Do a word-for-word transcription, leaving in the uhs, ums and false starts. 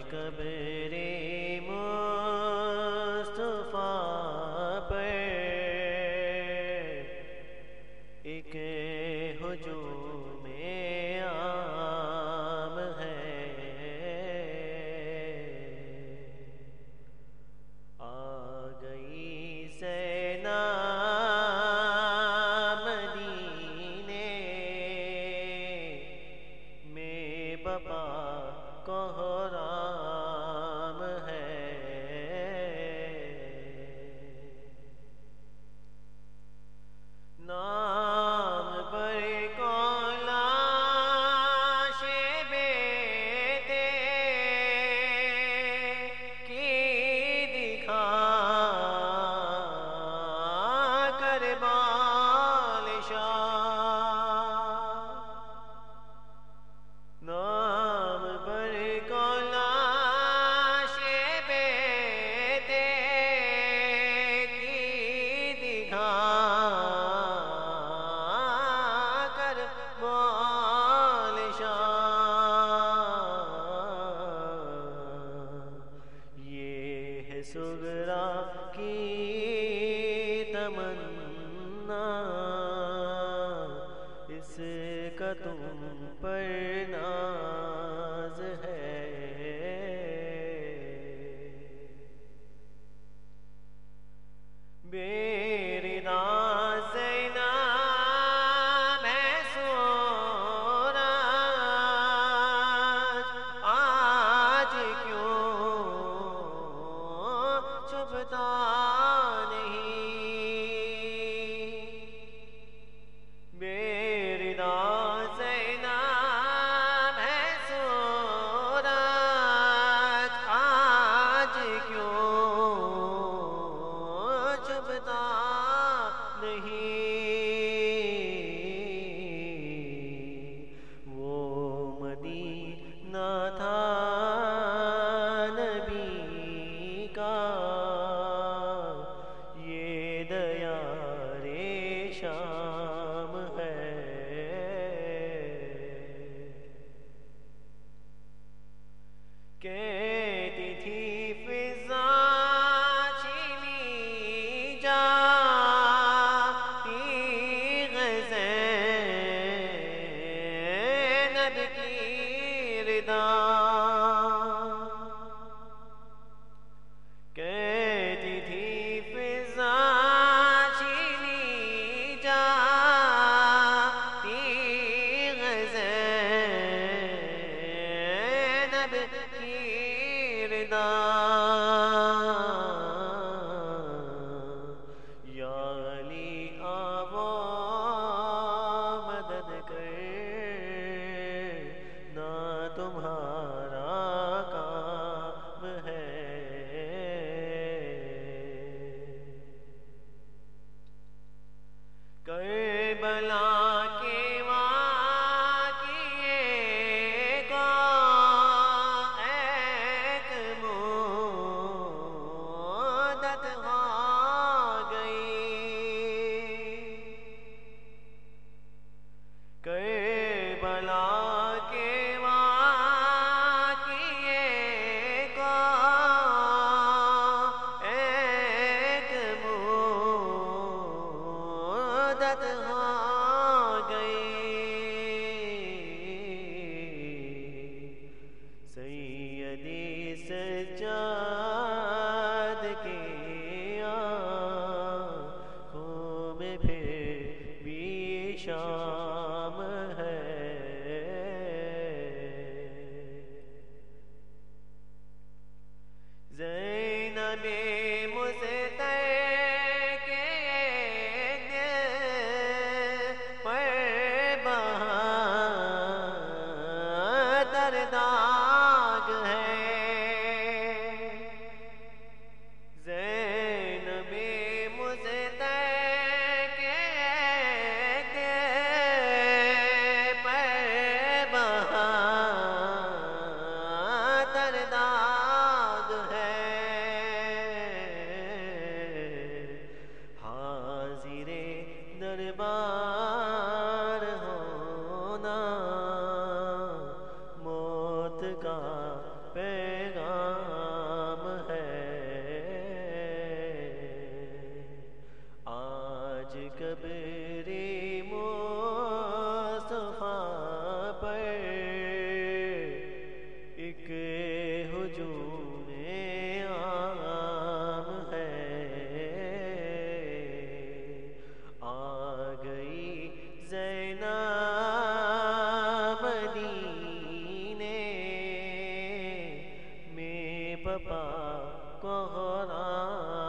قبر مصطفیٰ پر ایک ہجوم عام ہے، آ گئی سینا مدینے میں بپا کوحرام ہے، نام پر کولاش بیتے کی دکھا کر بالشاہ، نام پر کولاش بیتے کی دکھا کر بالشاہ، یہ ہے صغرا کی تمنا، اس کا تم پر ناز ہے، بے ردا زینب ہے سوراج، آج کیوں چھپتا نہیں، بے ردا زینب ہے سوراج، آج کیوں چھپتا نہیں، وہ مدینہ تھا نبی کا، یہ دیار شام ہے، کہتی تھی فضا چھینی جاتی زینب کی ردا، کہتی تھی فضا چھینی جاتی زینب کی ردا، یا علی آو مدد کر، نہ تمہارا کام ہے، کربلا کے واقعے کا ایک مدت ہو گئی، کربلا کے واقعے کا ایک مدت ہو گئی، سیدی سجاد کے آنکھوں میں پھر بھی شام ہے، زینب مزتر کے دل پر بہادر داغ ہے، زینب مزتر کے دل پر بہادر داغ ہے، حاضر دربار ہونا موت کا پیغام جبری مصطفیٰ پر ایک ہجوم عام ہے، آ گئی زینب مدینے میں پپا کو غلام